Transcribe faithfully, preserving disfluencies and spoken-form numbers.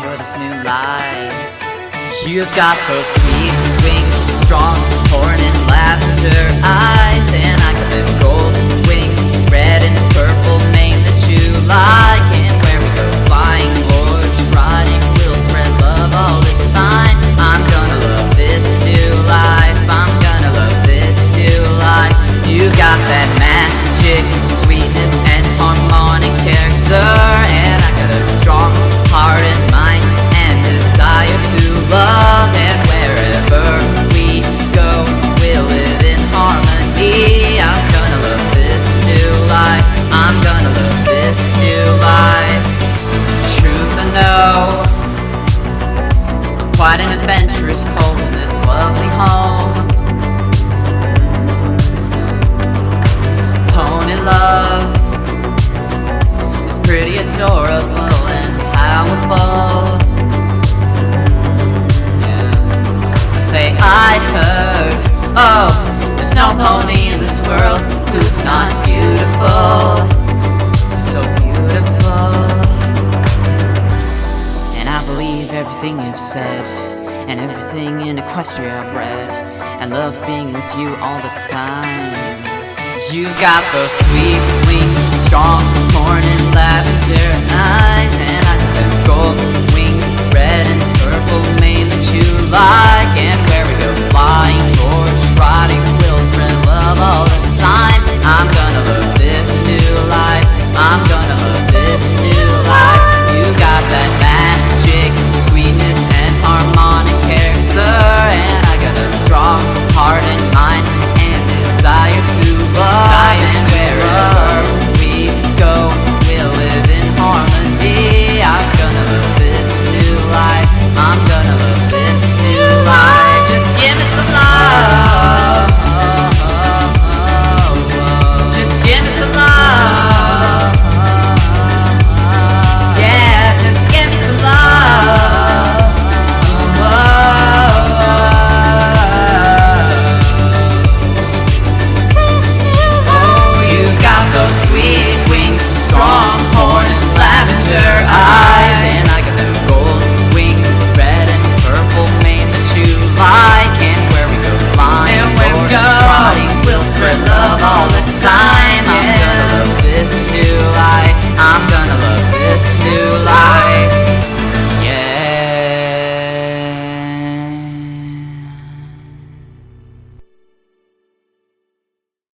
for this new life. You've got those sweet wings, strong corn and lavender eyes, and I got them gold wings, red and purple mane that you like. And where we go flying, Lord's riding, we'll spread love all the time. I'm gonna love this new life, I'm gonna love this new life. You got that magic, sweetness and harmonic character, and I got a strong heart and mind and desire to love. And wherever we go, we'll live in harmony. I'm gonna love this new life, I'm gonna love this new life. Truth I know, quite an adventurous cold in this lovely home. Pony love is pretty adorable and powerful. Mm, yeah. I say I heard, oh, there's no pony in this world who's not beautiful, so beautiful. And I believe everything you've said, and everything in Equestria I've read, and love being with you all the time. You got those sweet wings, strong corn and lavender eyes, and I got them gold wings, red and purple mane